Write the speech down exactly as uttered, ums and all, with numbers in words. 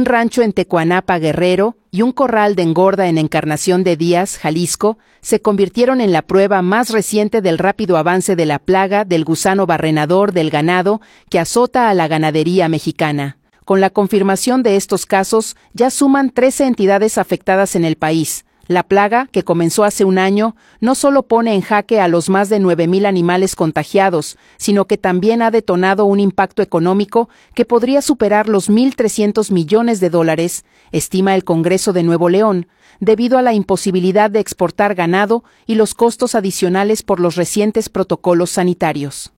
un rancho en Tecuanapa, Guerrero, y un corral de engorda en Encarnación de Díaz, Jalisco, se convirtieron en la prueba más reciente del rápido avance de la plaga del gusano barrenador del ganado que azota a la ganadería mexicana. Con la confirmación de estos casos, ya suman trece entidades afectadas en el país. La plaga, que comenzó hace un año, no solo pone en jaque a los más de nueve mil animales contagiados, sino que también ha detonado un impacto económico que podría superar los mil trescientos millones de dólares, estima el Congreso de Nuevo León, debido a la imposibilidad de exportar ganado y los costos adicionales por los recientes protocolos sanitarios.